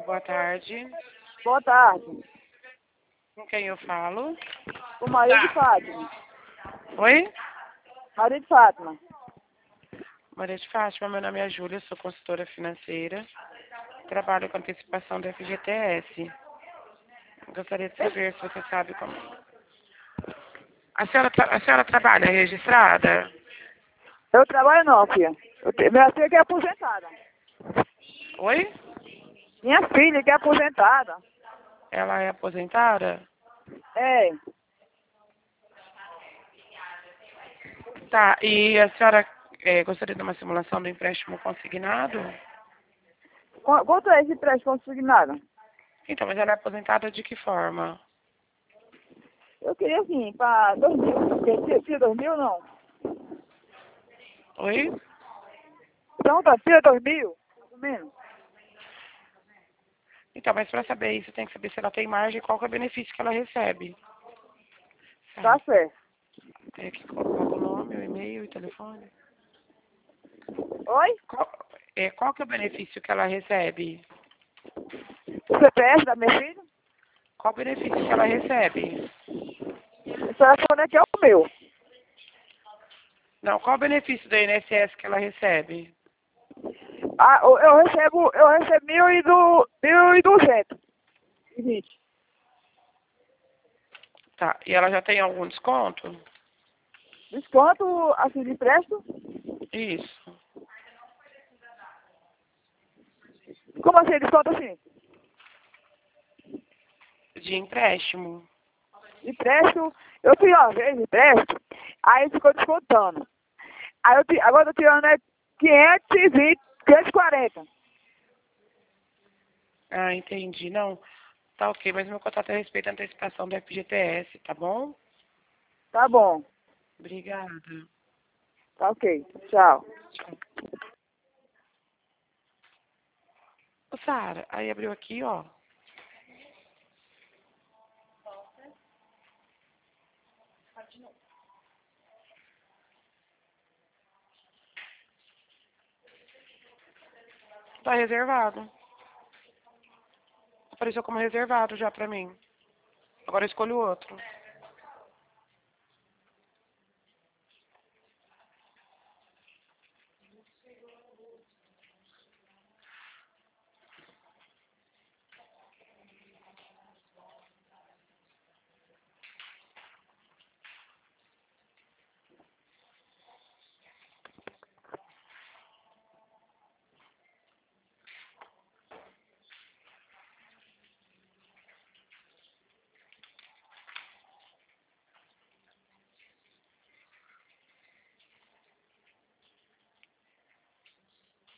boa tarde. Boa tarde. Com quem eu falo? O marido de Fátima. Oi? Marido de Fátima. Maria de Fátima, meu nome é Júlia, sou consultora financeira. Trabalho com antecipação do FGTS. Gostaria de saber se você sabe como... A senhora trabalha registrada? Eu trabalho não, filha. Minha filha que é aposentada. Oi? Minha filha que é aposentada. Ela é aposentada? É. Tá, e a senhora gostaria de uma simulação do empréstimo consignado? Quanto é esse empréstimo consignado? Então, mas ela é aposentada de que forma? Eu queria assim, para 2.000. Tira 2.000 não? Oi? Então tá, tira 2.000, pelo menos. Então, mas para saber isso, tem que saber se ela tem margem e qual que é o benefício que ela recebe. Tá certo. Tem aqui coloca o nome, o e-mail e o telefone. Oi? Qual que é o benefício que ela recebe? O CPF da minha filha? Qual o benefício que ela recebe? Esse telefone aqui é o meu. Não, qual o benefício do INSS que ela recebe? Ah, eu recebo 1.200. Tá, e ela já tem algum desconto? Desconto, assim, de empréstimo? Isso. Como assim, desconto assim? De empréstimo. Empréstimo, eu fiz uma vez empréstimo, aí ficou descontando. Aí agora eu tô tirando 520, 540. Ah, entendi. Não, tá ok, mas meu contato é a respeito da antecipação do FGTS, tá bom? Tá bom, Obrigada. tá ok, tchau. Tchau. Ô, Sara, aí abriu aqui, ó. Tá reservado. Apareceu como reservado já pra mim. Agora eu escolho outro.